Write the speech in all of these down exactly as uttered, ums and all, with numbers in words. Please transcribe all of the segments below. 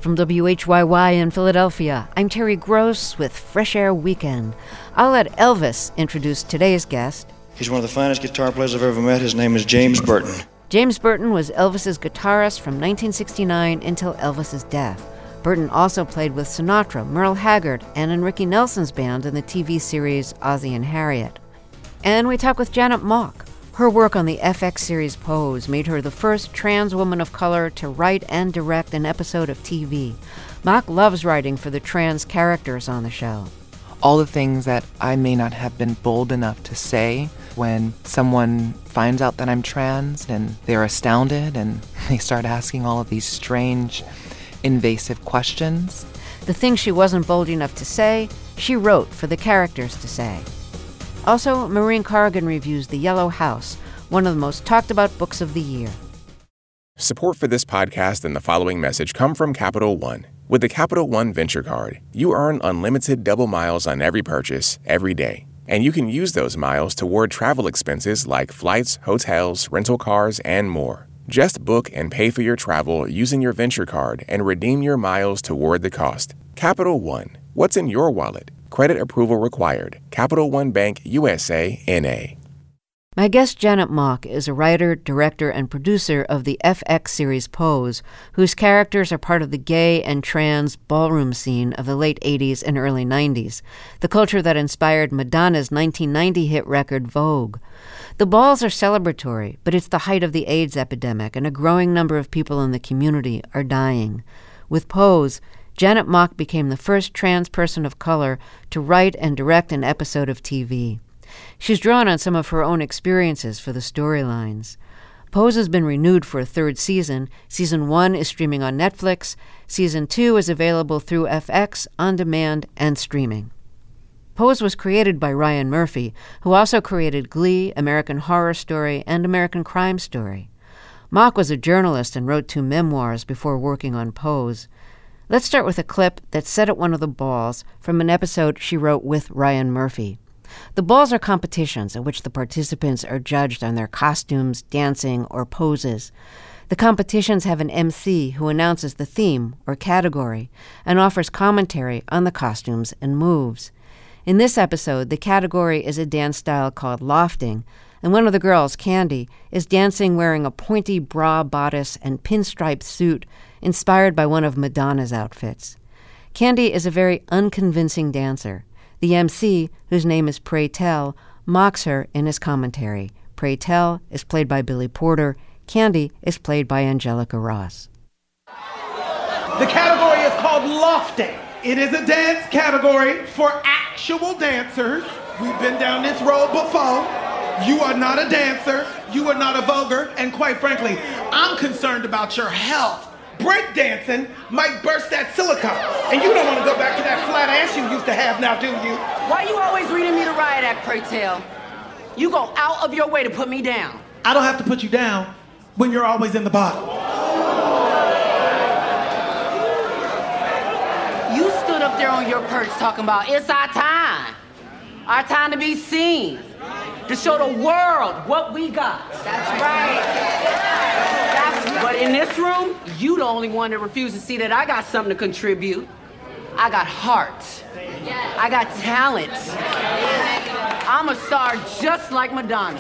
From W H Y Y in Philadelphia, I'm Terry Gross with Fresh Air Weekend. I'll let Elvis introduce today's guest. He's one of the finest guitar players I've ever met. His name is James Burton. James Burton was Elvis's guitarist from nineteen sixty-nine until Elvis's death. Burton also played with Sinatra, Merle Haggard, and in Ricky Nelson's band in the T V series Ozzie and Harriet. And we talk with Janet Mock. Her work on the F X series Pose made her the first trans woman of color to write and direct an episode of T V. Mock loves writing for the trans characters on the show. All the things that I may not have been bold enough to say when someone finds out that I'm trans, and they're astounded and they start asking all of these strange, invasive questions. The things she wasn't bold enough to say, she wrote for the characters to say. Also, Maureen Corrigan reviews The Yellow House, one of the most talked about books of the year. Support for this podcast and the following message come from Capital One. With the Capital One Venture Card, you earn unlimited double miles on every purchase, every day. And you can use those miles toward travel expenses like flights, hotels, rental cars, and more. Just book and pay for your travel using your Venture Card and redeem your miles toward the cost. Capital One. What's in your wallet? Credit approval required. Capital One Bank, U S A, N A My guest Janet Mock is a writer, director, and producer of the F X series Pose, whose characters are part of the gay and trans ballroom scene of the late eighties and early nineties, the culture that inspired Madonna's nineteen ninety hit record Vogue. The balls are celebratory, but it's the height of the AIDS epidemic, and a growing number of people in the community are dying. With Pose, Janet Mock became the first trans person of color to write and direct an episode of T V. She's drawn on some of her own experiences for the storylines. Pose has been renewed for a third season. Season one is streaming on Netflix. Season two is available through F X, on demand, and streaming. Pose was created by Ryan Murphy, who also created Glee, American Horror Story, and American Crime Story. Mock was a journalist and wrote two memoirs before working on Pose. Let's start with a clip that's set at one of the balls from an episode she wrote with Ryan Murphy. The balls are competitions in which the participants are judged on their costumes, dancing, or poses. The competitions have an M C who announces the theme or category and offers commentary on the costumes and moves. In this episode, the category is a dance style called lofting, and one of the girls, Candy, is dancing wearing a pointy bra bodice and pinstripe suit inspired by one of Madonna's outfits. Candy is a very unconvincing dancer. The M C, whose name is Pray Tell, mocks her in his commentary. Pray Tell is played by Billy Porter. Candy is played by Angelica Ross. The category is called lofting. It is a dance category for actual dancers. We've been down this road before. You are not a dancer. You are not a voguer. And quite frankly, I'm concerned about your health. Breakdancing might burst that silicone. And you don't want to go back to that flat ass you used to have now, do you? Why you always reading me the riot act, pray tell? You go out of your way to put me down. I don't have to put you down when you're always in the bottom. You stood up there on your perch talking about it's our time. Our time to be seen. To show the world what we got. That's right. That's right. But in this room, you the only one that refused to see that I got something to contribute. I got heart. I got talent. I'm a star just like Madonna.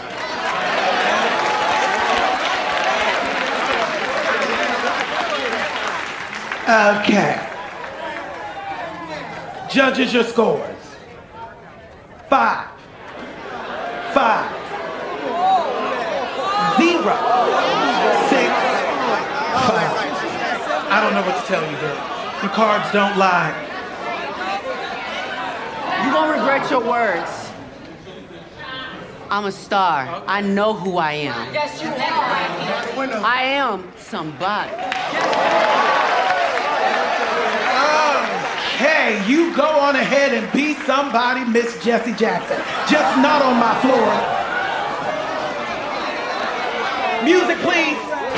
Okay. Judges your scores. Five. Five. Zero. Six. Five. I don't know what to tell you, girl. Your cards don't lie. You're gonna regret your words. I'm a star. I know who I am. Yes, you are. I am somebody. Okay, you go on ahead and be somebody, Miss Jessie Jackson. Just not on my floor. Music, please.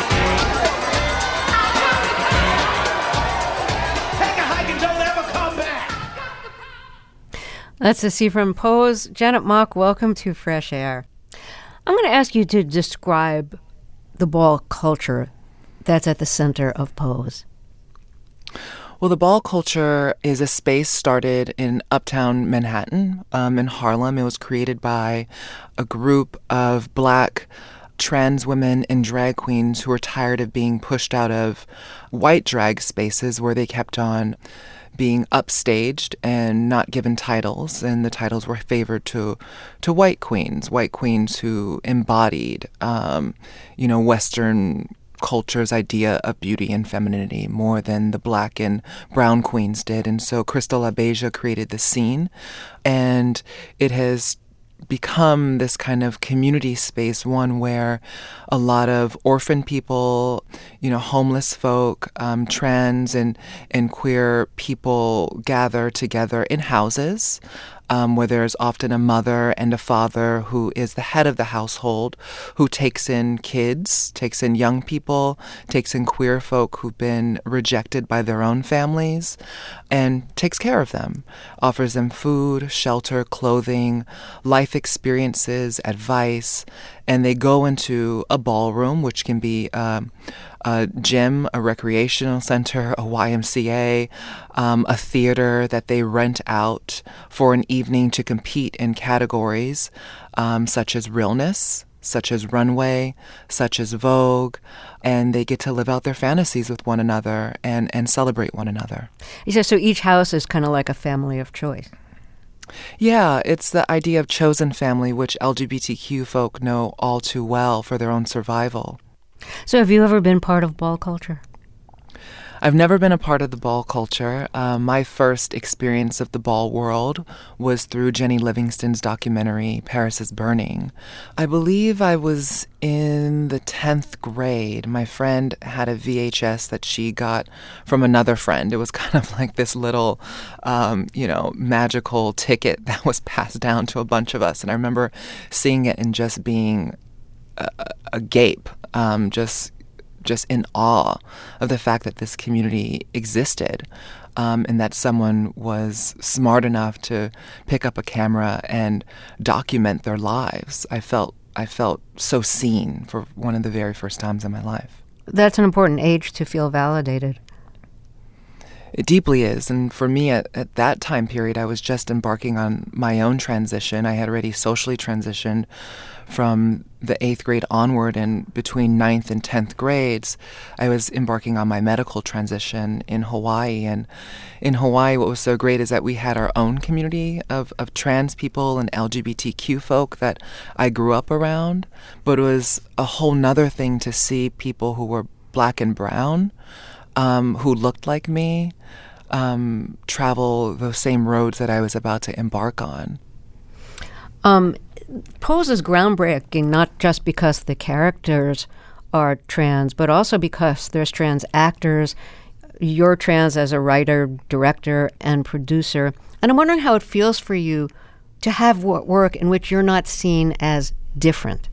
Take a hike and don't ever come back. That's a see from Pose. Janet Mock, welcome to Fresh Air. I'm going to ask you to describe the ball culture that's at the center of Pose. Well, the ball culture is a space started in uptown Manhattan, um, in Harlem. It was created by a group of Black trans women and drag queens who were tired of being pushed out of white drag spaces where they kept on being upstaged and not given titles, and the titles were favored to to white queens, white queens who embodied, um, you know, Western culture's idea of beauty and femininity more than the Black and brown queens did. And so Crystal LaBeija created the scene, and it has become this kind of community space, one where a lot of orphan people, you know, homeless folk, um, trans and, and queer people gather together in houses, um, where there's often a mother and a father who is the head of the household, who takes in kids, takes in young people, takes in queer folk who've been rejected by their own families, and takes care of them, offers them food, shelter, clothing, life experiences, advice, and they go into a ballroom, which can be um, a gym, a recreational center, a Y M C A, um, a theater that they rent out for an evening to compete in categories um, such as realness, such as runway, such as Vogue, and they get to live out their fantasies with one another and, and celebrate one another. He says, so each house is kind of like a family of choice. Yeah, it's the idea of chosen family, which L G B T Q folk know all too well for their own survival. So have you ever been part of ball culture? I've never been a part of the ball culture. Uh, my first experience of the ball world was through Jenny Livingston's documentary, Paris is Burning. I believe I was in the tenth grade. My friend had a V H S that she got from another friend. It was kind of like this little, um, you know, magical ticket that was passed down to a bunch of us. And I remember seeing it and just being a, a gape, um, just just in awe of the fact that this community existed, um, and that someone was smart enough to pick up a camera and document their lives. I felt I felt so seen for one of the very first times in my life. That's an important age to feel validated. It deeply is. And for me, at, at that time period, I was just embarking on my own transition. I had already socially transitioned from the eighth grade onward, and between ninth and tenth grades, I was embarking on my medical transition in Hawaii. And in Hawaii, what was so great is that we had our own community of, of trans people and L G B T Q folk that I grew up around. But it was a whole nother thing to see people who were Black and brown, um, who looked like me, um, travel those same roads that I was about to embark on. Um, Pose is groundbreaking, not just because the characters are trans, but also because there's trans actors. You're trans as a writer, director, and producer. And I'm wondering how it feels for you to have work in which you're not seen as different.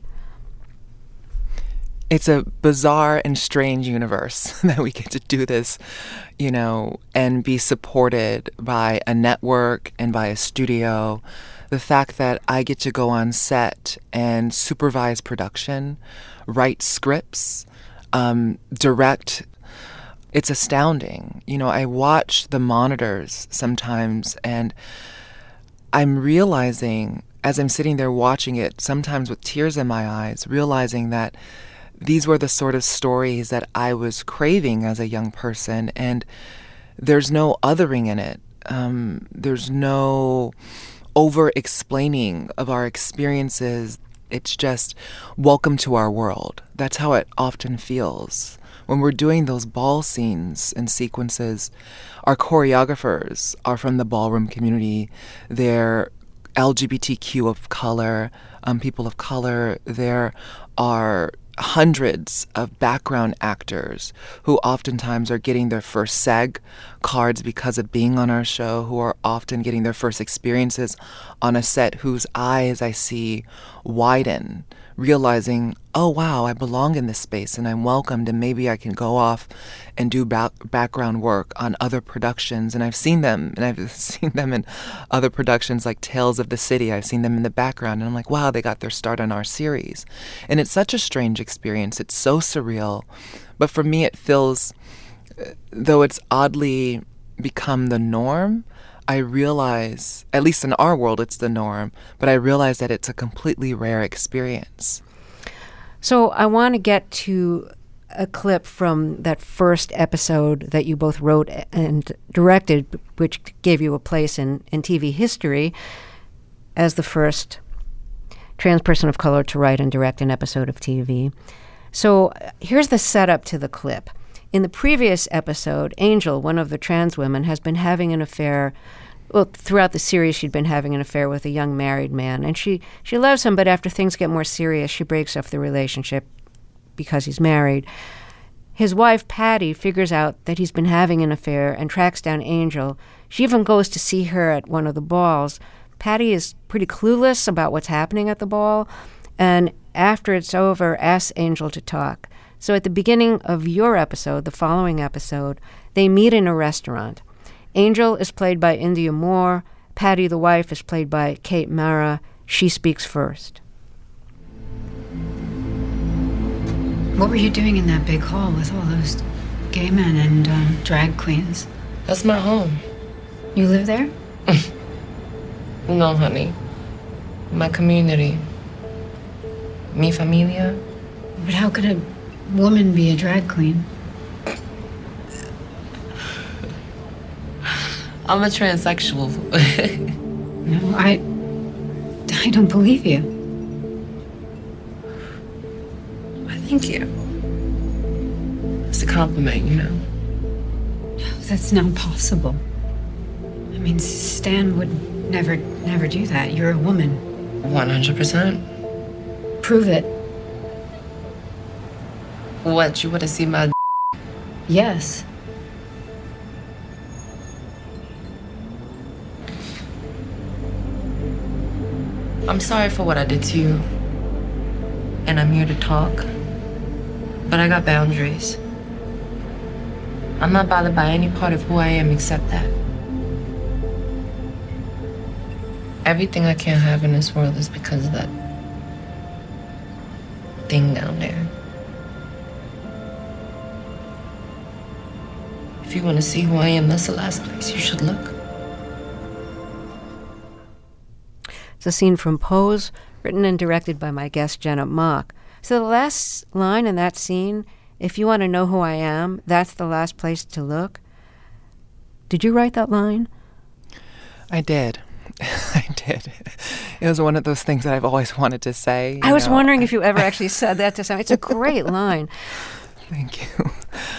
It's a bizarre and strange universe that we get to do this, you know, and be supported by a network and by a studio. The fact that I get to go on set and supervise production, write scripts, um, direct, it's astounding. You know, I watch the monitors sometimes, and I'm realizing, as I'm sitting there watching it, sometimes with tears in my eyes, realizing that these were the sort of stories that I was craving as a young person, and there's no othering in it. Um, there's no over-explaining of our experiences. It's just, welcome to our world. That's how it often feels. When we're doing those ball scenes and sequences, our choreographers are from the ballroom community. They're L G B T Q of color, um, people of color. There are hundreds of background actors who oftentimes are getting their first SAG cards because of being on our show, who are often getting their first experiences on a set, whose eyes I see widen, realizing, oh, wow, I belong in this space and I'm welcomed, and maybe I can go off and do back- background work on other productions. And I've seen them, and I've seen them in other productions like Tales of the City. I've seen them in the background, and I'm like, wow, they got their start on our series. And it's such a strange experience. It's so surreal. But for me, it feels, though it's oddly become the norm, I realize, at least in our world, it's the norm, but I realize that it's a completely rare experience. So I want to get to a clip from that first episode that you both wrote and directed, which gave you a place in, in T V history as the first trans person of color to write and direct an episode of T V. So here's the setup to the clip. In the previous episode, Angel, one of the trans women, has been having an affair. Well, throughout the series, she'd been having an affair with a young married man. And she, she loves him, but after things get more serious, she breaks off the relationship because he's married. His wife, Patty, figures out that he's been having an affair and tracks down Angel. She even goes to see her at one of the balls. Patty is pretty clueless about what's happening at the ball, and after it's over, asks Angel to talk. So at the beginning of your episode, the following episode, they meet in a restaurant. Angel is played by India Moore. Patty, the wife, is played by Kate Mara. She speaks first. What were you doing in that big hall with all those gay men and um, drag queens? That's my home. You live there? No, honey. My community. Mi familia. But how could a woman be a drag queen? I'm a transsexual. No, I... I don't believe you. Thank you. It's a compliment, you know. No, that's not possible. I mean, Stan would never, never do that. You're a woman. one hundred percent. Prove it. What, you want to see my d-? Yes. I'm sorry for what I did to you. And I'm here to talk. But I got boundaries. I'm not bothered by any part of who I am except that. Everything I can't have in this world is because of that thing down there. If you want to see who I am, that's the last place you should look. It's a scene from Pose, written and directed by my guest, Janet Mock. So the last line in that scene, if you want to know who I am, that's the last place to look. Did you write that line? I did. I did. It was one of those things that I've always wanted to say. I was know. wondering if you ever actually said that to someone. It's a great line. Thank you.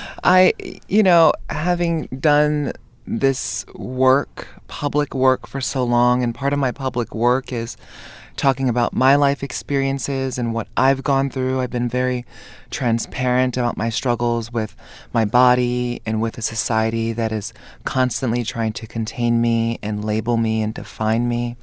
I, you know, having done this work, public work for so long, and part of my public work is talking about my life experiences and what I've gone through. I've been very transparent about my struggles with my body and with a society that is constantly trying to contain me and label me and define me.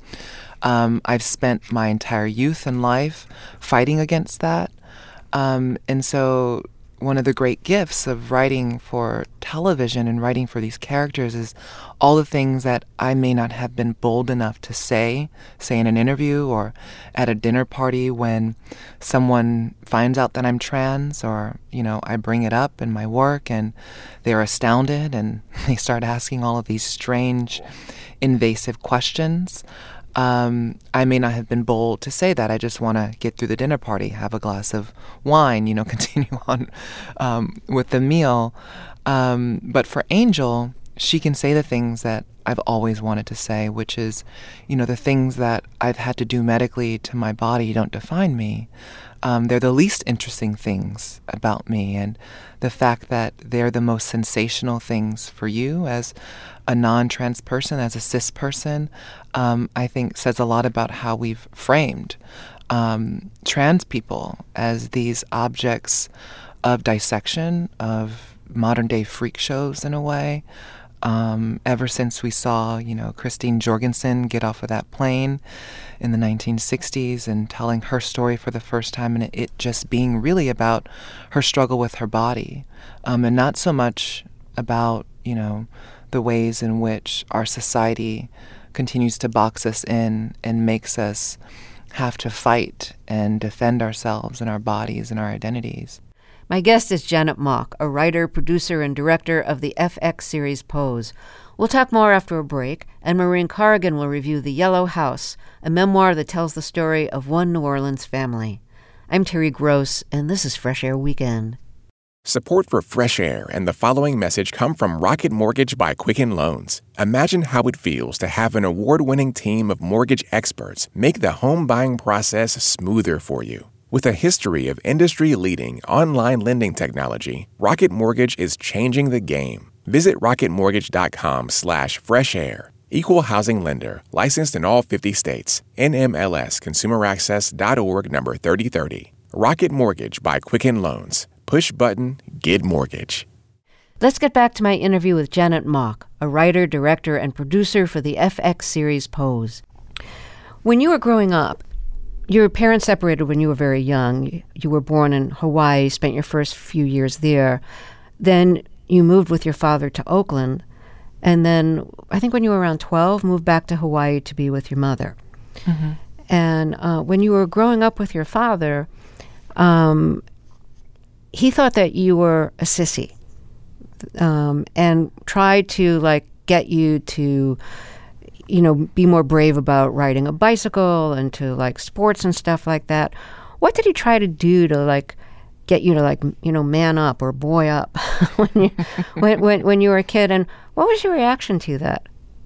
Um, I've spent my entire youth and life fighting against that. Um, and so one of the great gifts of writing for television and writing for these characters is all the things that I may not have been bold enough to say, say in an interview or at a dinner party when someone finds out that I'm trans, or, you know, I bring it up in my work and they're astounded and they start asking all of these strange, invasive questions. Um, I may not have been bold to say that. I just want to get through the dinner party, have a glass of wine, you know, continue on um, with the meal. Um, but for Angel, she can say the things that I've always wanted to say, which is, you know, the things that I've had to do medically to my body don't define me. Um, they're the least interesting things about me, and the fact that they're the most sensational things for you as a non-trans person, as a cis person, um, I think says a lot about how we've framed um, trans people as these objects of dissection, of modern-day freak shows in a way. Um, ever since we saw, you know, Christine Jorgensen get off of that plane in the nineteen sixties and telling her story for the first time, and it, it just being really about her struggle with her body, um, and not so much about, you know, the ways in which our society continues to box us in and makes us have to fight and defend ourselves and our bodies and our identities. My guest is Janet Mock, a writer, producer, and director of the F X series Pose. We'll talk more after a break, and Maureen Corrigan will review The Yellow House, a memoir that tells the story of one New Orleans family. I'm Terry Gross, and this is Fresh Air Weekend. Support for Fresh Air and the following message come from Rocket Mortgage by Quicken Loans. Imagine how it feels to have an award-winning team of mortgage experts make the home buying process smoother for you. With a history of industry-leading online lending technology, Rocket Mortgage is changing the game. Visit rocketmortgage.com slash fresh air. Equal housing lender, licensed in all fifty states. N M L S consumer access dot org number thirty thirty. Rocket Mortgage by Quicken Loans. Push button, get mortgage. Let's get back to my interview with Janet Mock, a writer, director, and producer for the F X series Pose. When you were growing up, your parents separated when you were very young. You were born in Hawaii, spent your first few years there. Then you moved with your father to Oakland. And then I think when you were around twelve, moved back to Hawaii to be with your mother. Mm-hmm. And uh, when you were growing up with your father, um, he thought that you were a sissy um, and tried to, like, get you to, you know, be more brave about riding a bicycle and to like sports and stuff like that. What did he try to do to like get you to like, you know, man up or boy up when you when, when when you were a kid? And what was your reaction to that?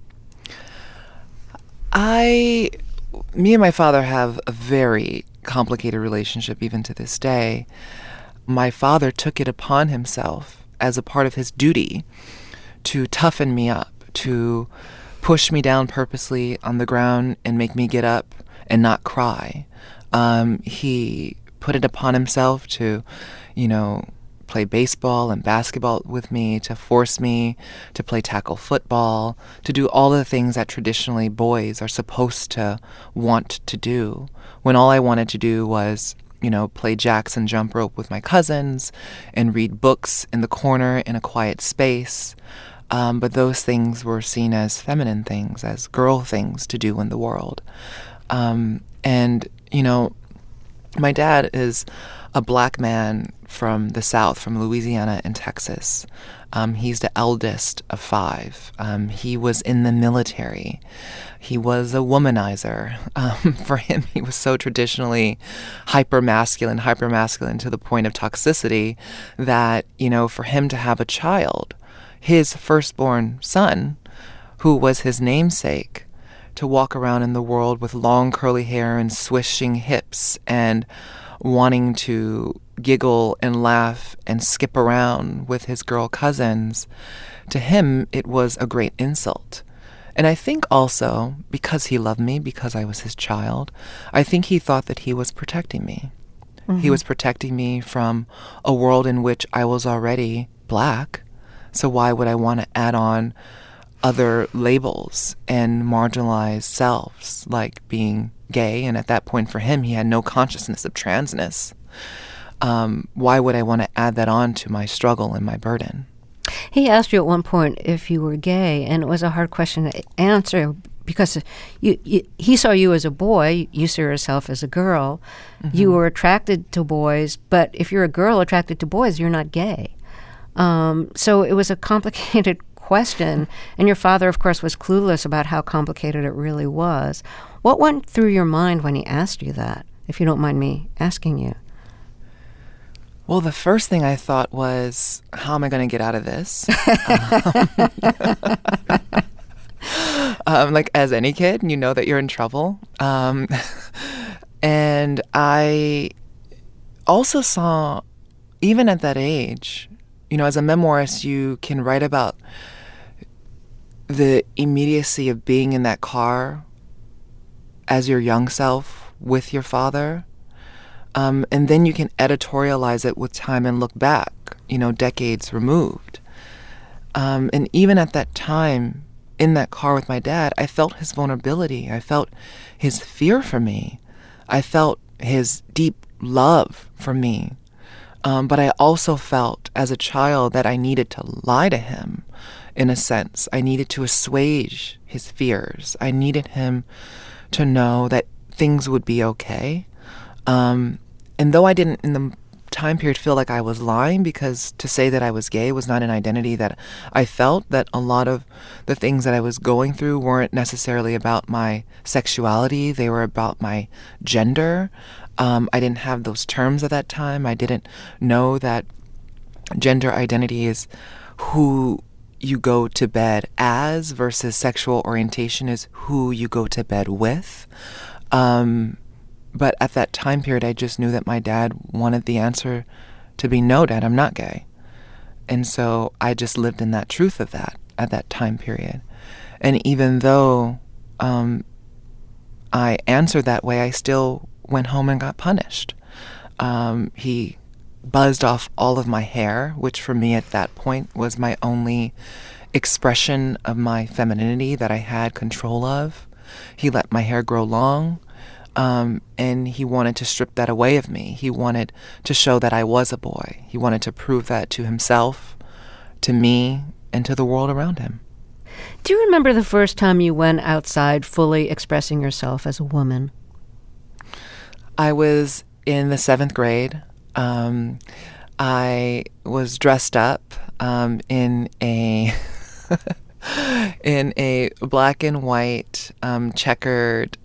I, me and my father have a very complicated relationship even to this day. My father took it upon himself as a part of his duty to toughen me up, to push me down purposely on the ground and make me get up and not cry. Um, he put it upon himself to, you know, play baseball and basketball with me, to force me to play tackle football, to do all the things that traditionally boys are supposed to want to do, when all I wanted to do was, you know, play jacks and jump rope with my cousins and read books in the corner in a quiet space. Um, but those things were seen as feminine things, as girl things to do in the world. Um, and, you know, my dad is a black man from the South, from Louisiana and Texas. Um, he's the eldest of five. Um, he was in the military. He was a womanizer. Um, for him, he was so traditionally hyper-masculine, hyper-masculine to the point of toxicity that, you know, for him to have a child, his firstborn son, who was his namesake, to walk around in the world with long curly hair and swishing hips and wanting to giggle and laugh and skip around with his girl cousins, to him it was a great insult. And I think also, because he loved me, because I was his child, I think he thought that he was protecting me. Mm-hmm. He was protecting me from a world in which I was already black. So why would I want to add on other labels and marginalized selves, like being gay? And at that point for him, he had no consciousness of transness. Um, why would I want to add that on to my struggle and my burden? He asked you at one point if you were gay, and it was a hard question to answer because you, you, he saw you as a boy, you saw yourself as a girl. Mm-hmm. You were attracted to boys, but if you're a girl attracted to boys, you're not gay. Um, so it was a complicated question, and your father, of course, was clueless about how complicated it really was. What went through your mind when he asked you that, if you don't mind me asking you? Well, the first thing I thought was, how am I going to get out of this? um, um, like, as any kid, you know that you're in trouble. Um, and I also saw, even at that age, you know, as a memoirist, you can write about the immediacy of being in that car as your young self with your father. Um, and then you can editorialize it with time and look back, you know, decades removed. Um, and even at that time, in that car with my dad, I felt his vulnerability. I felt his fear for me. I felt his deep love for me. Um, but I also felt as a child that I needed to lie to him, in a sense. I needed to assuage his fears. I needed him to know that things would be okay. Um, and though I didn't in the time period feel like I was lying, because to say that I was gay was not an identity that I felt, that a lot of the things that I was going through weren't necessarily about my sexuality. They were about my gender. Um, I didn't have those terms at that time. I didn't know that gender identity is who you go to bed as versus sexual orientation is who you go to bed with. Um, but at that time period, I just knew that my dad wanted the answer to be, no, Dad, I'm not gay. And so I just lived in that truth of that at that time period. And even though um, I answered that way, I still went home and got punished. Um, he buzzed off all of my hair, which for me at that point was my only expression of my femininity that I had control of. He let my hair grow long, um, and he wanted to strip that away of me. He wanted to show that I was a boy. He wanted to prove that to himself, to me, and to the world around him. Do you remember the first time you went outside fully expressing yourself as a woman? I was in the seventh grade. Um, I was dressed up um, in a in a black and white um, checkered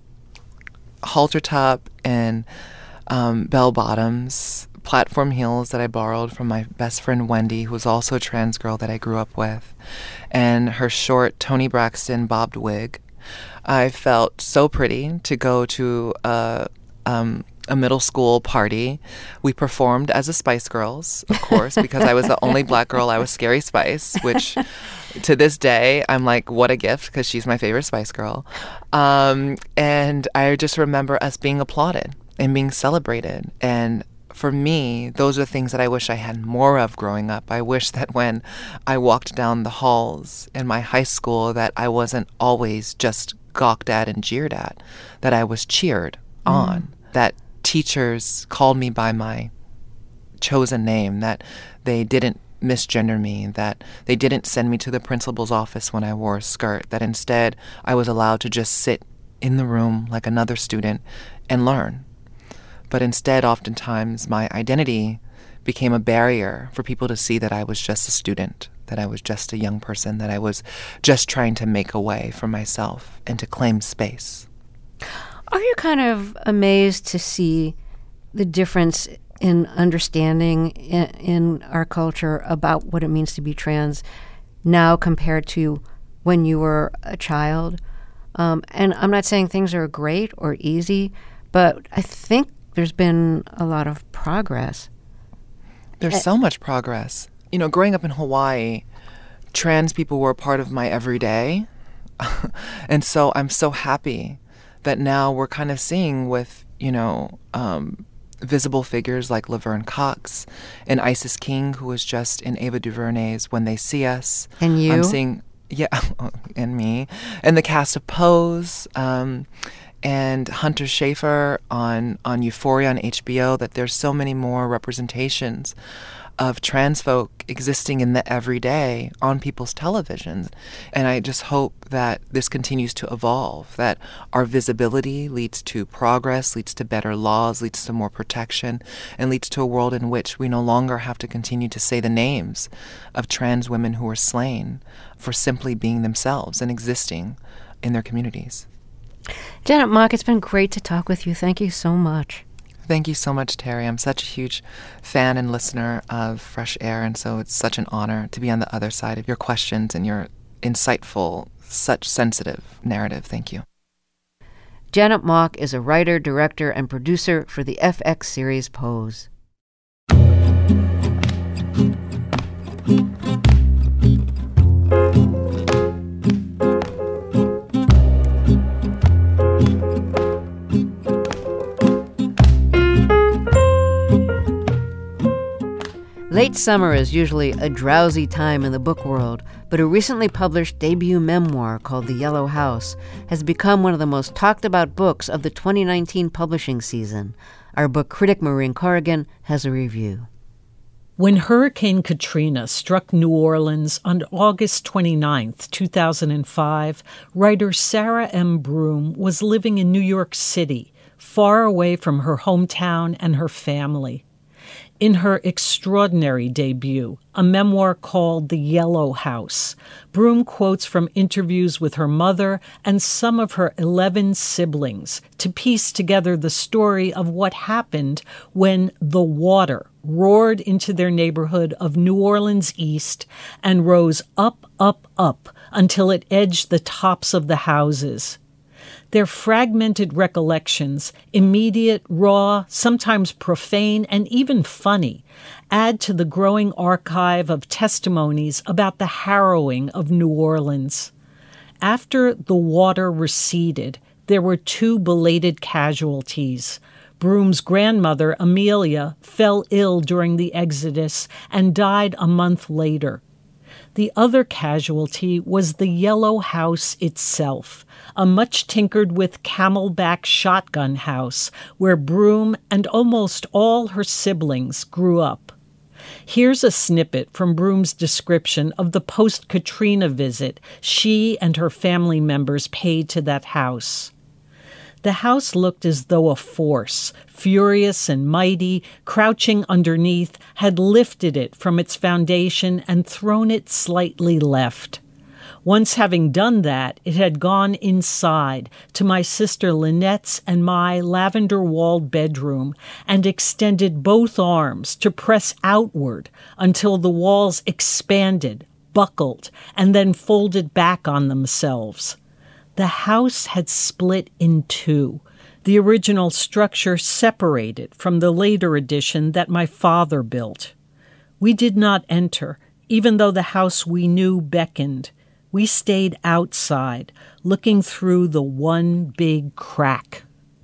halter top and um, bell bottoms, platform heels that I borrowed from my best friend Wendy, who was also a trans girl that I grew up with, and her short Toni Braxton bobbed wig. I felt so pretty to go to a um, a middle school party. We performed as the Spice Girls, of course, because I was the only black girl. I was Scary Spice, which to this day, I'm like, what a gift, because she's my favorite Spice Girl. Um, and I just remember us being applauded and being celebrated. And for me, those are things that I wish I had more of growing up. I wish that when I walked down the halls in my high school, that I wasn't always just gawked at and jeered at, that I was cheered mm. on, that teachers called me by my chosen name, that they didn't misgender me, that they didn't send me to the principal's office when I wore a skirt, that instead I was allowed to just sit in the room like another student and learn. But instead, oftentimes, my identity became a barrier for people to see that I was just a student, that I was just a young person, that I was just trying to make a way for myself and to claim space. Are you kind of amazed to see the difference in understanding in, in our culture about what it means to be trans now compared to when you were a child? Um, and I'm not saying things are great or easy, but I think there's been a lot of progress. There's uh, so much progress. You know, growing up in Hawaii, trans people were a part of my everyday. And so I'm so happy that now we're kind of seeing with, you know, um, visible figures like Laverne Cox and Isis King, who was just in Ava DuVernay's When They See Us. And you? I'm seeing, yeah, and me. And the cast of Pose, um, and Hunter Schafer on, on Euphoria on H B O, that there's so many more representations of trans folk existing in the everyday on people's televisions. And I just hope that this continues to evolve, that our visibility leads to progress, leads to better laws, leads to more protection, and leads to a world in which we no longer have to continue to say the names of trans women who were slain for simply being themselves and existing in their communities. Janet Mock, it's been great to talk with you. Thank you so much. Thank you so much, Terry. I'm such a huge fan and listener of Fresh Air, and so it's such an honor to be on the other side of your questions and your insightful, such sensitive narrative. Thank you. Janet Mock is a writer, director, and producer for the F X series Pose. Late summer is usually a drowsy time in the book world, but a recently published debut memoir called The Yellow House has become one of the most talked about books of the twenty nineteen publishing season. Our book critic Maureen Corrigan has a review. When Hurricane Katrina struck New Orleans on August twenty-ninth, two thousand five, writer Sarah M. Broom was living in New York City, far away from her hometown and her family. In her extraordinary debut, a memoir called The Yellow House, Broom quotes from interviews with her mother and some of her eleven siblings to piece together the story of what happened when the water roared into their neighborhood of New Orleans East and rose up, up, up until it edged the tops of the houses. Their fragmented recollections, immediate, raw, sometimes profane, and even funny, add to the growing archive of testimonies about the harrowing of New Orleans. After the water receded, there were two belated casualties. Broom's grandmother, Amelia, fell ill during the exodus and died a month later. The other casualty was the Yellow House itself, a much-tinkered-with camelback shotgun house where Broom and almost all her siblings grew up. Here's a snippet from Broom's description of the post-Katrina visit she and her family members paid to that house. The house looked as though a force, furious and mighty, crouching underneath, had lifted it from its foundation and thrown it slightly left. Once having done that, it had gone inside to my sister Lynette's and my lavender-walled bedroom and extended both arms to press outward until the walls expanded, buckled, and then folded back on themselves. The house had split in two, the original structure separated from the later addition that my father built. We did not enter, even though the house we knew beckoned. We stayed outside, looking through the one big crack.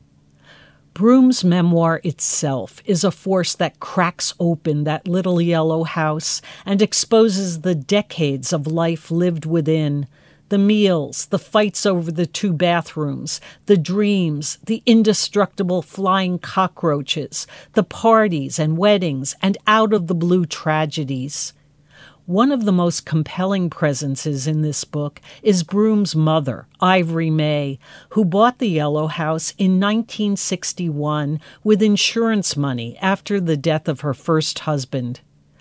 Broom's memoir itself is a force that cracks open that little yellow house and exposes the decades of life lived within. The meals, the fights over the two bathrooms, the dreams, the indestructible flying cockroaches, the parties and weddings, and out-of-the-blue tragedies. One of the most compelling presences in this book is Broom's mother, Ivory May, who bought the Yellow House in nineteen sixty-one with insurance money after the death of her first husband.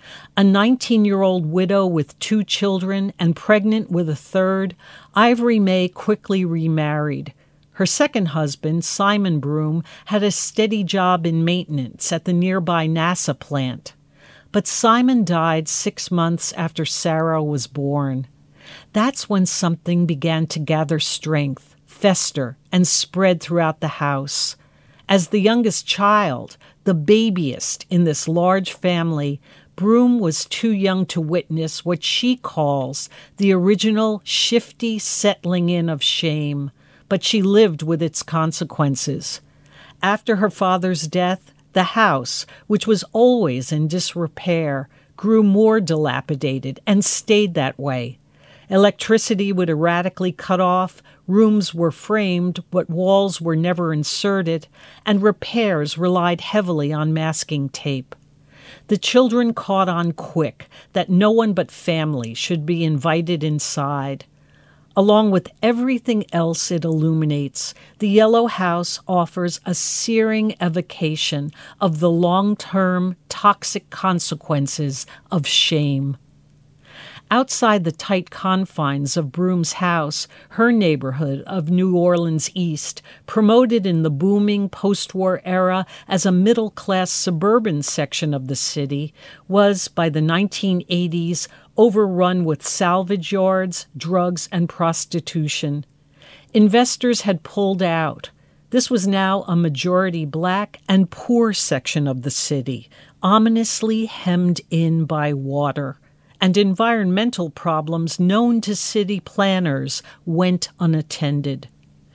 A nineteen-year-old widow with two children and pregnant with a third, Ivory May quickly remarried. Her second husband, Simon Broom, had a steady job in maintenance at the nearby NASA plant. But Simon died six months after Sarah was born. That's when something began to gather strength, fester, and spread throughout the house. As the youngest child, the babiest in this large family, Broom was too young to witness what she calls the original shifty settling in of shame, but she lived with its consequences. After her father's death, the house, which was always in disrepair, grew more dilapidated and stayed that way. Electricity would erratically cut off, rooms were framed but walls were never inserted, and repairs relied heavily on masking tape. The children caught on quick that no one but family should be invited inside. Along with everything else it illuminates, the Yellow House offers a searing evocation of the long-term toxic consequences of shame. Outside the tight confines of Broom's house, her neighborhood of New Orleans East, promoted in the booming post-war era as a middle-class suburban section of the city, was, by the nineteen eighties, overrun with salvage yards, drugs, and prostitution. Investors had pulled out. This was now a majority black and poor section of the city, ominously hemmed in by water. And environmental problems known to city planners went unattended.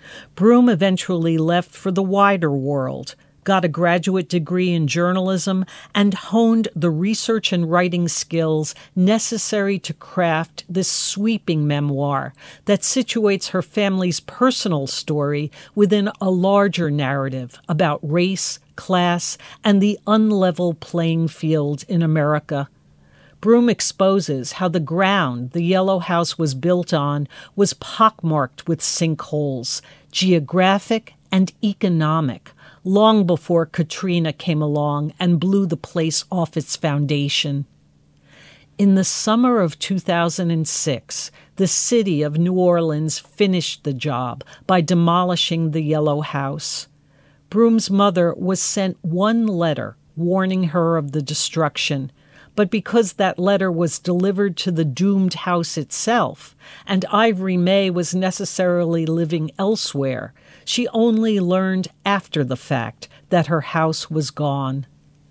Broom eventually left for the wider world, got a graduate degree in journalism, and honed the research and writing skills necessary to craft this sweeping memoir that situates her family's personal story within a larger narrative about race, class, and the unlevel playing field in America. Broom exposes how the ground the Yellow House was built on was pockmarked with sinkholes, geographic and economic, long before Katrina came along and blew the place off its foundation. In the summer of two thousand six, the city of New Orleans finished the job by demolishing the Yellow House. Broom's mother was sent one letter warning her of the destruction, but because that letter was delivered to the doomed house itself, and Ivory May was necessarily living elsewhere, she only learned after the fact that her house was gone.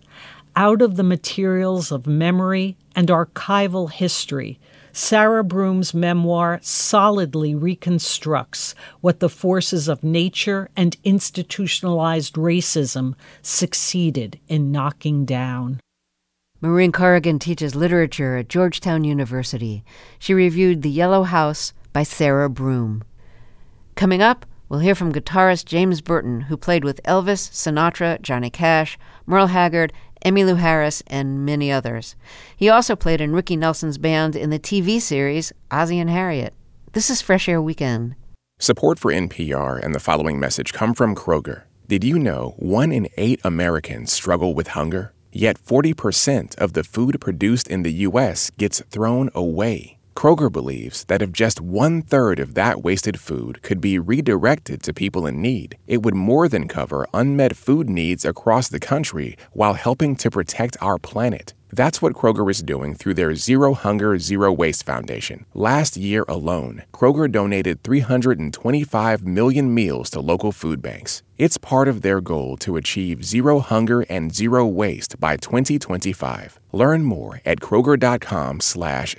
Out of the materials of memory and archival history, Sarah Broom's memoir solidly reconstructs what the forces of nature and institutionalized racism succeeded in knocking down. Maureen Corrigan teaches literature at Georgetown University. She reviewed The Yellow House by Sarah Broom. Coming up, we'll hear from guitarist James Burton, who played with Elvis, Sinatra, Johnny Cash, Merle Haggard, Emmylou Harris, and many others. He also played in Ricky Nelson's band in the T V series Ozzie and Harriet. This is Fresh Air Weekend. Support for N P R and the following message come from Kroger. Did you know one in eight Americans struggle with hunger? Yet forty percent of the food produced in the U S gets thrown away. Kroger believes that if just one-third of that wasted food could be redirected to people in need, it would more than cover unmet food needs across the country while helping to protect our planet. That's what Kroger is doing through their Zero Hunger, Zero Waste Foundation. Last year alone, Kroger donated three hundred twenty-five million meals to local food banks. It's part of their goal to achieve zero hunger and zero waste by twenty twenty-five. Learn more at Kroger.com slash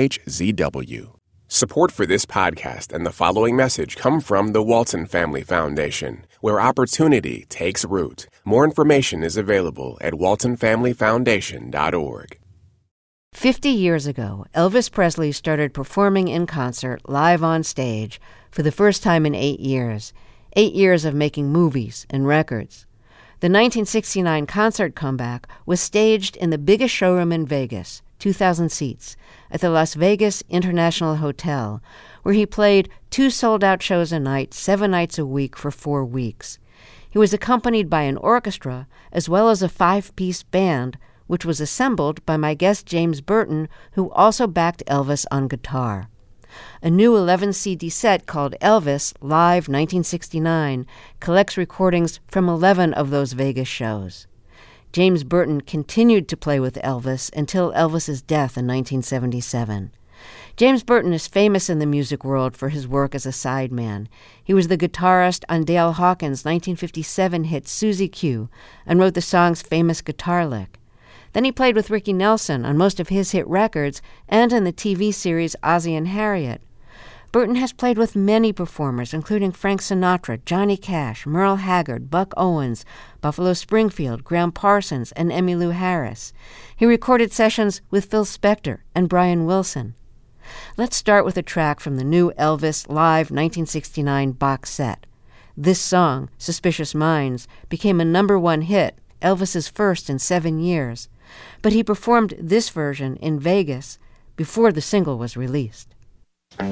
ZHZW. Support for this podcast and the following message come from the Walton Family Foundation, where opportunity takes root. More information is available at walton family foundation dot org. Fifty years ago, Elvis Presley started performing in concert live on stage for the first time in eight years. Eight years of making movies and records. The nineteen sixty-nine concert comeback was staged in the biggest showroom in Vegas, two thousand seats, at the Las Vegas International Hotel, where he played two sold-out shows a night, seven nights a week for four weeks. He was accompanied by an orchestra as well as a five-piece band, which was assembled by my guest James Burton, who also backed Elvis on guitar. A new eleven C D set called Elvis Live nineteen sixty-nine collects recordings from eleven of those Vegas shows. James Burton continued to play with Elvis until Elvis's death in nineteen seventy-seven. James Burton is famous in the music world for his work as a sideman. He was the guitarist on Dale Hawkins' nineteen fifty-seven hit Susie Q and wrote the song's famous guitar lick. Then he played with Ricky Nelson on most of his hit records and in the T V series Ozzie and Harriet. Burton has played with many performers, including Frank Sinatra, Johnny Cash, Merle Haggard, Buck Owens, Buffalo Springfield, Graham Parsons, and Emmylou Harris. He recorded sessions with Phil Spector and Brian Wilson. Let's start with a track from the new Elvis Live nineteen sixty-nine box set. This song, Suspicious Minds, became a number one hit, Elvis's first in seven years. But he performed this version in Vegas before the single was released. We're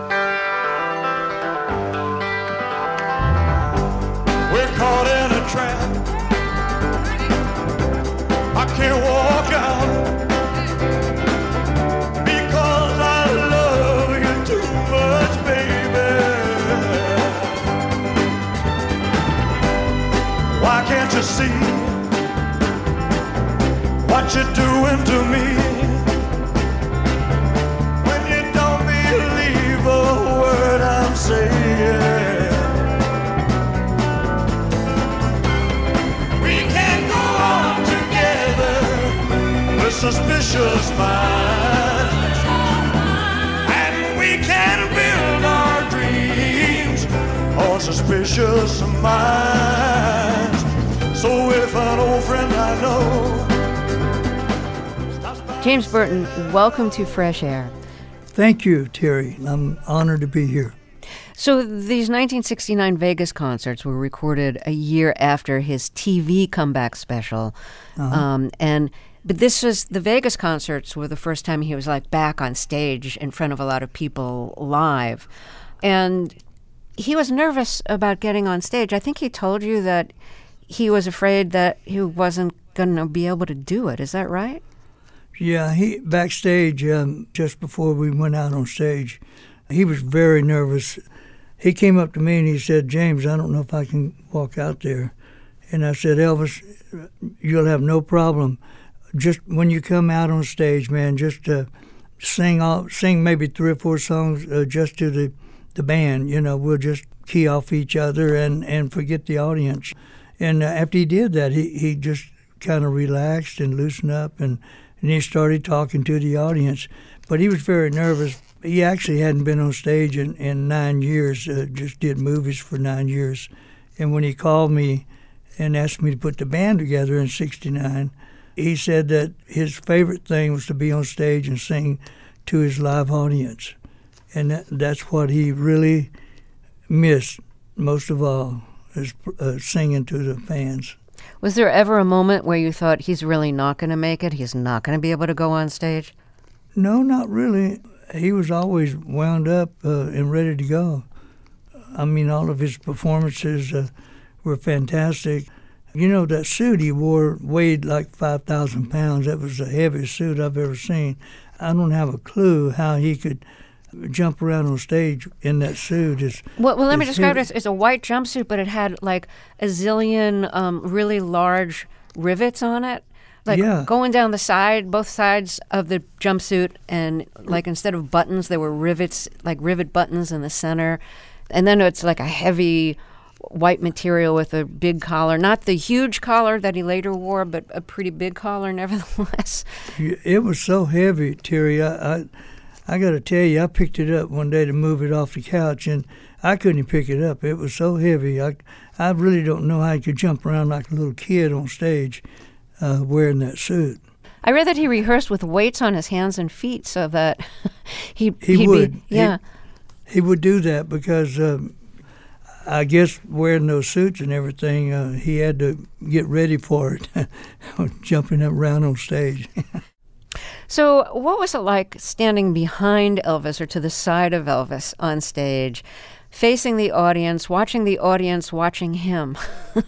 caught in a trap. I can't walk out because I love you too much, baby. Why can't you see what you're doing to me? When you don't believe a word I'm saying. We can go on together with suspicious minds, and we can build our dreams on suspicious minds. So if an old friend I know. James Burton, welcome to Fresh Air. Thank you, Terry. I'm honored to be here. So these nineteen sixty-nine Vegas concerts were recorded a year after his T V comeback special. Uh-huh. Um, and but this was, the Vegas concerts were the first time he was like back on stage in front of a lot of people live. And he was nervous about getting on stage. I think he told you that he was afraid that he wasn't going to be able to do it. Is that right? Yeah, he backstage, um, just before we went out on stage, he was very nervous. He came up to me and he said, "James, I don't know if I can walk out there." And I said, "Elvis, you'll have no problem. Just when you come out on stage, man, just uh, sing all, sing maybe three or four songs uh, just to the, the band. You know, we'll just key off each other and, and forget the audience." And uh, after he did that, he, he just kind of relaxed and loosened up, and, and he started talking to the audience. But he was very nervous. He actually hadn't been on stage in, in nine years, uh, just did movies for nine years. And when he called me and asked me to put the band together in sixty-nine, he said that his favorite thing was to be on stage and sing to his live audience. And that, that's what he really missed most of all, is uh, singing to the fans. Was there ever a moment where you thought, he's really not going to make it? He's not going to be able to go on stage? No, not really. He was always wound up uh, and ready to go. I mean, all of his performances uh, were fantastic. You know, that suit he wore weighed like five thousand pounds. That was the heaviest suit I've ever seen. I don't have a clue how he could jump around on stage in that suit. It's, well, well, let me describe heavy. it. It's, it's a white jumpsuit, but it had like a zillion um, really large rivets on it. Like yeah. going down the side, both sides of the jumpsuit, and like instead of buttons, there were rivets, like rivet buttons in the center. And then it's like a heavy white material with a big collar. Not the huge collar that he later wore, but a pretty big collar nevertheless. It was so heavy, Terry. I, I, I got to tell you, I picked it up one day to move it off the couch, and I couldn't pick it up. It was so heavy. I, I really don't know how he could jump around like a little kid on stage uh, wearing that suit. I read that he rehearsed with weights on his hands and feet so that he he he'd would be, yeah he, he would do that because um, I guess wearing those suits and everything, uh, he had to get ready for it, jumping around on stage. So what was it like standing behind Elvis or to the side of Elvis on stage, facing the audience, watching the audience watching him?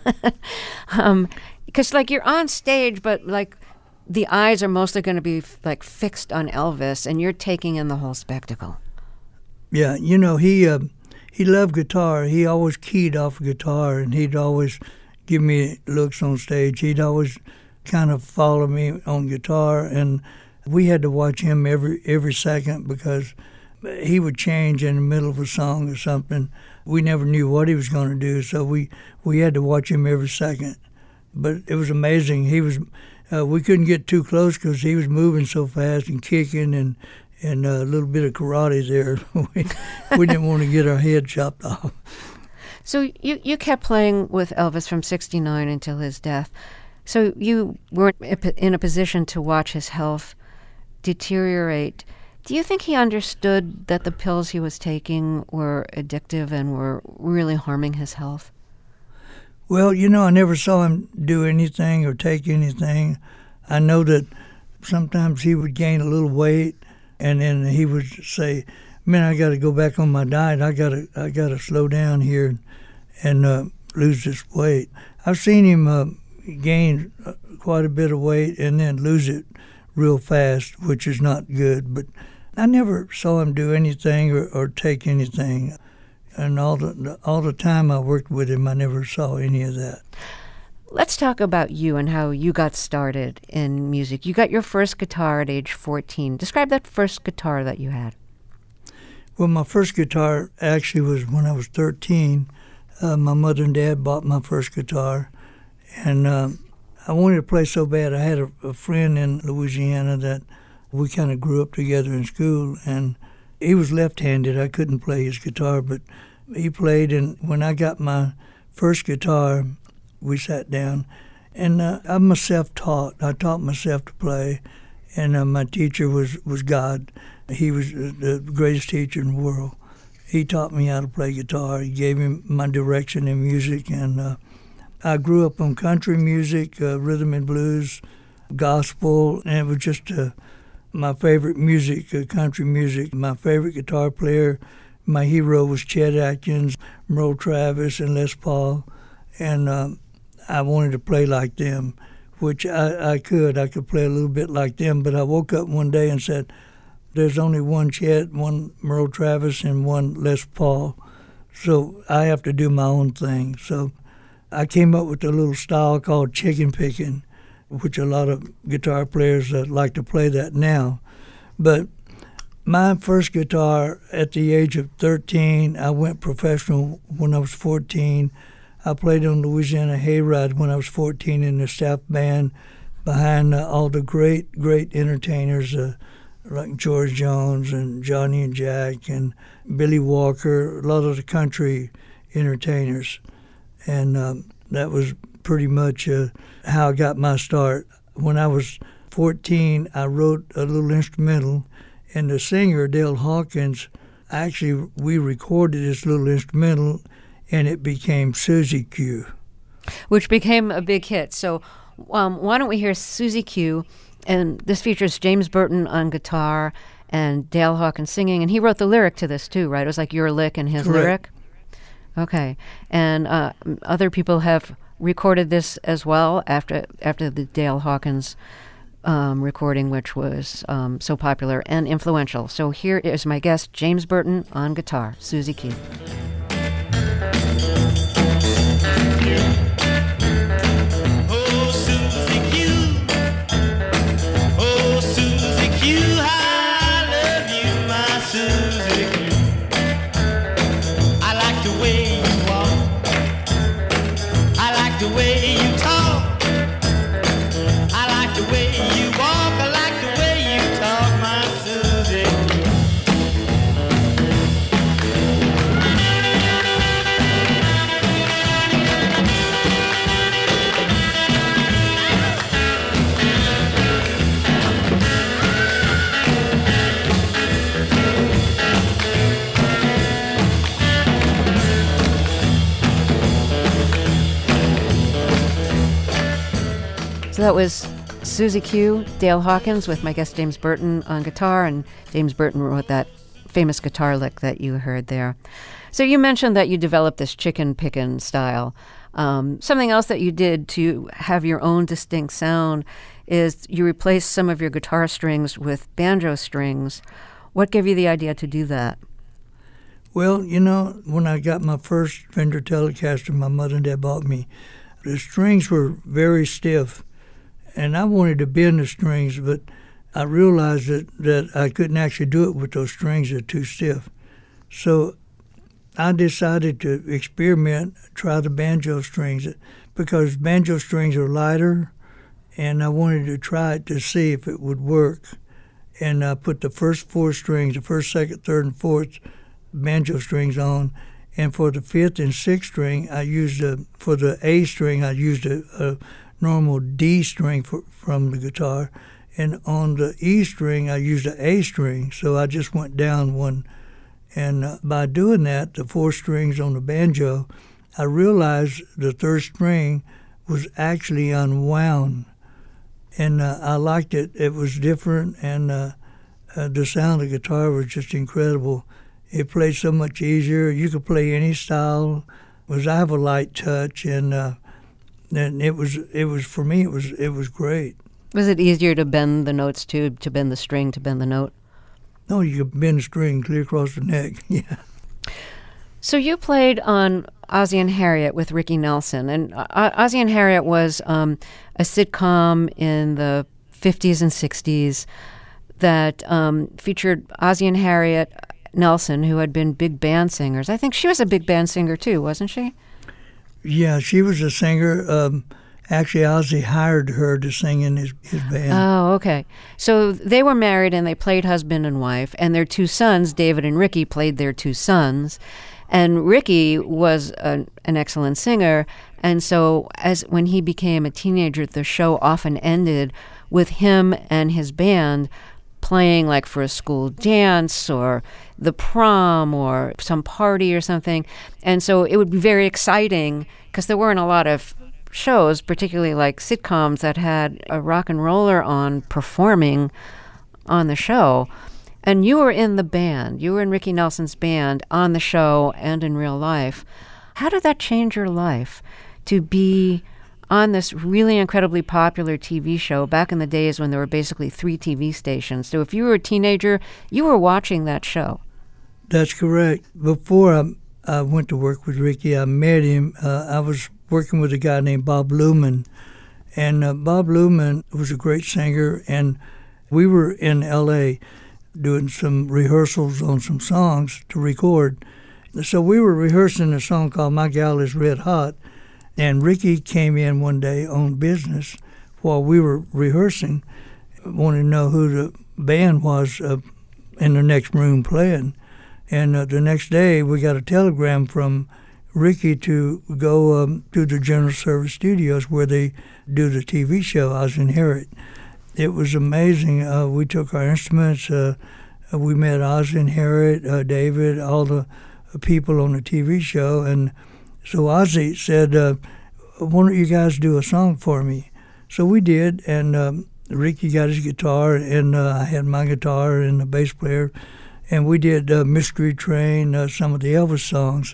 um, because like you're on stage, but like the eyes are mostly going to be like fixed on Elvis, and you're taking in the whole spectacle. Yeah, you know, he uh, he loved guitar. He always keyed off guitar, and he'd always give me looks on stage. He'd always kind of follow me on guitar, and we had to watch him every every second because he would change in the middle of a song or something. We never knew what he was going to do, so we, we had to watch him every second. But it was amazing. He was uh, we couldn't get too close because he was moving so fast and kicking and and a little bit of karate there. we, we didn't want to get our head chopped off. So you you kept playing with Elvis from sixty-nine until his death. So you weren't in a position to watch his health deteriorate. Do you think he understood that the pills he was taking were addictive and were really harming his health? Well, you know, I never saw him do anything or take anything. I know that sometimes he would gain a little weight, and then he would say, "Man, I got to go back on my diet. I got to, I got to slow down here and uh, lose this weight." I've seen him uh, gain quite a bit of weight and then lose it real fast, which is not good. But I never saw him do anything or, or take anything. And all the all the time I worked with him, I never saw any of that. Let's talk about you and how you got started in music. You got your first guitar at age fourteen. Describe that first guitar that you had. Well, my first guitar actually was when I was thirteen. Uh, my mother and dad bought my first guitar, and um, I wanted to play so bad. I had a, a friend in Louisiana that we kind of grew up together in school, and he was left-handed. I couldn't play his guitar, but he played, and when I got my first guitar, we sat down, and uh, I'm a self-taught. I taught myself to play, and uh, my teacher was, was God. He was the greatest teacher in the world. He taught me how to play guitar. He gave me my direction in music, and uh, I grew up on country music, uh, rhythm and blues, gospel, and it was just uh, my favorite music, uh, country music. My favorite guitar player, my hero was Chet Atkins, Merle Travis, and Les Paul. And um, I wanted to play like them, which I, I could. I could play a little bit like them, but I woke up one day and said, there's only one Chet, one Merle Travis, and one Les Paul, so I have to do my own thing. So I came up with a little style called chicken picking, which a lot of guitar players uh, like to play that now. But my first guitar at the age of thirteen, I went professional when I was fourteen. I played on Louisiana Hayride when I was fourteen in the staff band behind uh, all the great, great entertainers uh, like George Jones and Johnny and Jack and Billy Walker, a lot of the country entertainers. And um, that was pretty much uh, how I got my start. When I was fourteen, I wrote a little instrumental, and the singer, Dale Hawkins, actually, we recorded this little instrumental, and it became Susie Q. Which became a big hit. So um, why don't we hear Susie Q? And this features James Burton on guitar and Dale Hawkins singing. And he wrote the lyric to this, too, right? It was like your lick and his Correct. lyric? Okay. And uh, other people have recorded this as well after after the Dale Hawkins um, recording, which was um, so popular and influential. So here is my guest, James Burton on guitar, Susie Q. Oh, Susie Q. Oh, Susie Q. I love you, my Susie Q. I like the way you walk. I like the way you talk. I like the way you walk. I like the way you talk, my Susie Q. So that was Susie Q, Dale Hawkins with my guest James Burton on guitar, and James Burton wrote that famous guitar lick that you heard there. So you mentioned that you developed this chicken pickin' style. Um, something else that you did to have your own distinct sound is you replaced some of your guitar strings with banjo strings. What gave you the idea to do that? Well, you know, when I got my first Fender Telecaster my mother and dad bought me, the strings were very stiff. And I wanted to bend the strings, but I realized that, that I couldn't actually do it with those strings. They're too stiff. So I decided to experiment, try the banjo strings, because banjo strings are lighter, and I wanted to try it to see if it would work. And I put the first four strings, the first, second, third, and fourth banjo strings on, and for the fifth and sixth string, I used a, for the A string, I used a, a normal D string for, from the guitar, and on the E string I used an A string, so I just went down one. And uh, by doing that, the four strings on the banjo, I realized the third string was actually unwound, and uh, I liked it. It was different, and uh, uh, the sound of the guitar was just incredible. It played so much easier. You could play any style, because I have a light touch, and uh, And it was, it was for me, it was, it was great. Was it easier to bend the notes too, to bend the string, to bend the note? No, you could bend the string clear across the neck, yeah. So you played on Ozzie and Harriet with Ricky Nelson, and uh, Ozzie and Harriet was um, a sitcom in the fifties and sixties that um, featured Ozzie and Harriet Nelson, who had been big band singers. I think she was a big band singer too, wasn't she? Yeah, she was a singer. Um, actually, Ozzie hired her to sing in his, his band. Oh, okay. So they were married and they played husband and wife, and their two sons, David and Ricky, played their two sons. And Ricky was a, an excellent singer, and so as when he became a teenager, the show often ended with him and his band playing like for a school dance or the prom or some party or something. And so it would be very exciting because there weren't a lot of shows, particularly like sitcoms, that had a rock and roller on performing on the show. And you were in the band. You were in Ricky Nelson's band on the show and in real life. How did that change your life to be on this really incredibly popular T V show back in the days when there were basically three T V stations. So if you were a teenager, you were watching that show. That's correct. Before I, I went to work with Ricky, I met him. Uh, I was working with a guy named Bob Luman. And uh, Bob Luman was a great singer, and we were in L A doing some rehearsals on some songs to record. So we were rehearsing a song called My Gal is Red Hot, and Ricky came in one day on business while we were rehearsing, wanted to know who the band was uh, in the next room playing. And uh, the next day we got a telegram from Ricky to go um, to the General Service Studios where they do the T V show, Ozzie and Harriet. It was amazing. Uh, we took our instruments. Uh, we met Ozzie and Harriet, uh, David, all the people on the T V show. And so Ozzie said, uh, why don't you guys do a song for me? So we did, and um, Ricky got his guitar, and uh, I had my guitar and the bass player, and we did uh, Mystery Train, uh, some of the Elvis songs.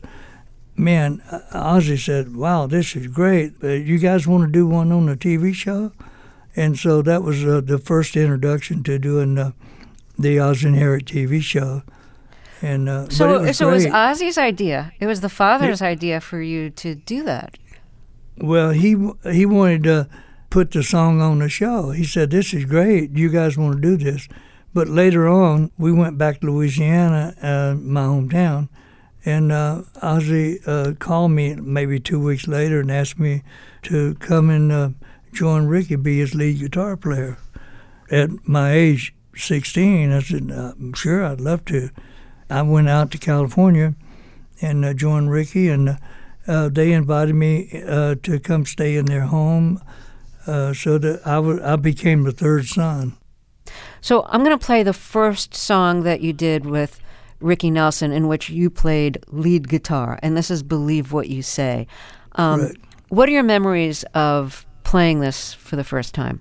Man, Ozzie said, wow, this is great. Uh, you guys want to do one on the T V show? And so that was uh, the first introduction to doing uh, the Ozzie and Harriet T V show. And uh, So, but it was so it was great. Ozzie's idea. It was the father's Yeah. idea for you to do that. Well, he he wanted to put the song on the show. He said, this is great. You guys want to do this. But later on, we went back to Louisiana, uh, my hometown, and uh, Ozzie uh, called me maybe two weeks later and asked me to come and uh, join Ricky, be his lead guitar player. At my age, sixteen, I said, I'm sure I'd love to. I went out to California and uh, joined Ricky, and uh, they invited me uh, to come stay in their home, uh, so that I, w- I became the third son. So I'm going to play the first song that you did with Ricky Nelson, in which you played lead guitar, and this is Believe What You Say. Um, Right. What are your memories of playing this for the first time?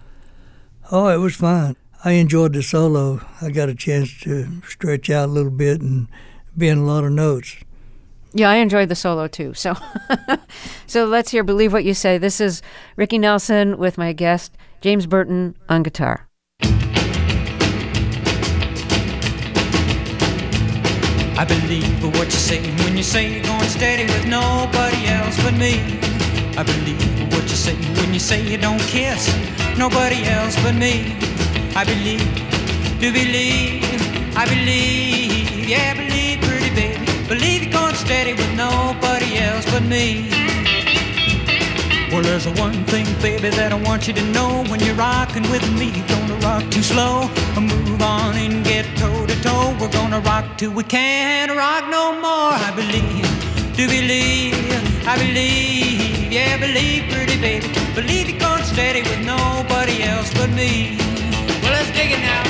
Oh, it was fun. I enjoyed the solo. I got a chance to stretch out a little bit and be in a lot of notes. Yeah, I enjoyed the solo too. So, so let's hear Believe What You Say. This is Ricky Nelson with my guest, James Burton, on guitar. I believe what you say when you say you're going steady with nobody else but me. I believe what you say when you say you don't kiss nobody else but me. I believe, do believe, I believe, yeah, believe, pretty baby. Believe you're going steady with nobody else but me. Well, there's a one thing, baby, that I want you to know. When you're rocking with me, don't rock too slow. Move on and get toe to toe. We're gonna rock till we can't rock no more. I believe, do believe, I believe, yeah, believe, pretty baby. Believe you're going steady with nobody else but me. Well, let's dig it now.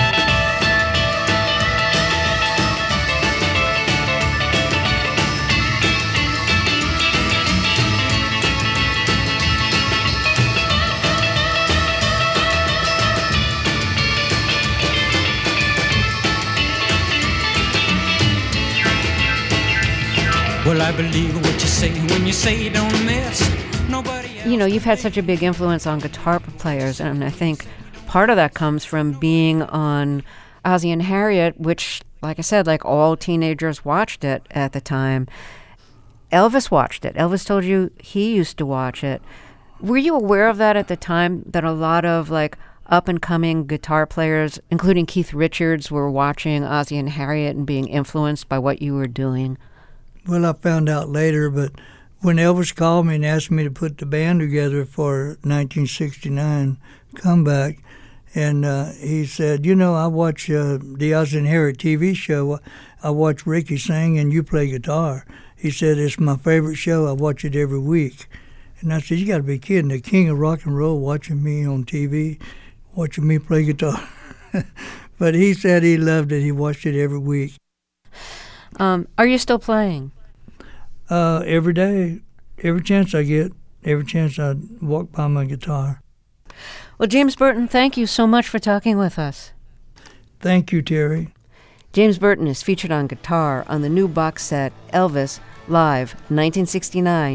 Well, I believe what you say when you say you don't miss nobody else. You know, you've had such a big influence on guitar players, and I think part of that comes from being on Ozzie and Harriet, which, like I said, like all teenagers watched it at the time. Elvis watched it. Elvis told you he used to watch it. Were you aware of that at the time, that a lot of like up-and-coming guitar players, including Keith Richards, were watching Ozzie and Harriet and being influenced by what you were doing? Well, I found out later, but when Elvis called me and asked me to put the band together for nineteen sixty-nine comeback, and uh, he said, you know, I watch uh, the Ozzie and Harriet T V show. I watch Ricky sing and you play guitar. He said, it's my favorite show. I watch it every week. And I said, you got to be kidding. The king of rock and roll watching me on T V, watching me play guitar. But he said he loved it. He watched it every week. Um, are you still playing? Uh, every day, every chance I get, every chance I walk by my guitar. Well, James Burton, thank you so much for talking with us. Thank you, Terry. James Burton is featured on guitar on the new box set Elvis Live nineteen sixty-nine,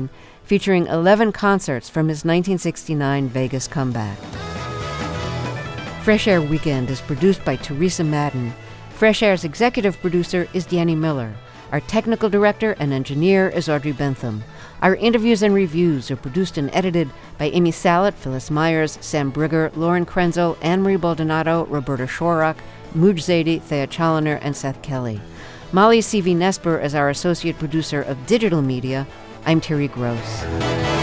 featuring eleven concerts from his nineteen sixty-nine Vegas comeback. Fresh Air Weekend is produced by Teresa Madden. Fresh Air's executive producer is Danny Miller. Our technical director and engineer is Audrey Bentham. Our interviews and reviews are produced and edited by Amy Salet, Phyllis Myers, Sam Brigger, Lauren Krenzel, Anne-Marie Baldonado, Roberta Shorrock, Mooj Zadie, Thea Challoner, and Seth Kelly. Molly C V Nesper is our associate producer of digital media. I'm Terry Gross.